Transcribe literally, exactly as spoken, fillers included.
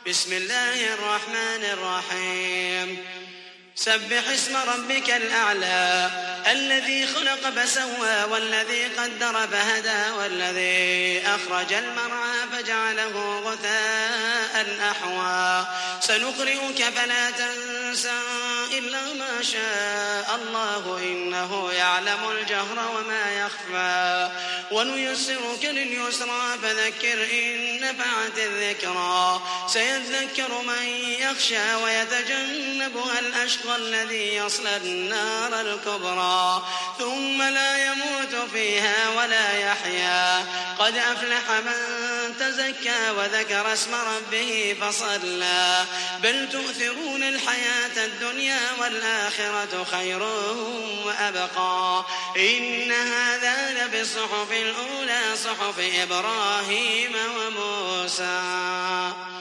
بسم الله الرحمن الرحيم سبح اسم ربك الأعلى الذي خلق فسوى والذي قدر فهدى والذي أخرج المرعى فجعله غثاء أحوى سنقرئك فلا تنسى إلا ما شاء الله إنه يعلم الجهر وما يخفى ونيسرك لليسرى فذكر إن نفعت الذكرى سيذكر من يخشى ويتجنبها الأشقى الذي يصلى النار الكبرى ثم لا يموت فيها ولا يحيا قد أفلح من تزكى وذكر اسم ربه فصلى بل تؤثرون الحياة الدنيا والآخرة خير وأبقى إن هذا لبالصحف الأولى صحف إبراهيم وموسى.